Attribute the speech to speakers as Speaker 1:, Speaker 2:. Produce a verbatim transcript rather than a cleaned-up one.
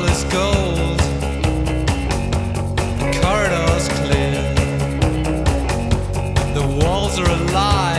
Speaker 1: is gold, the corridor's clear, the walls are alive.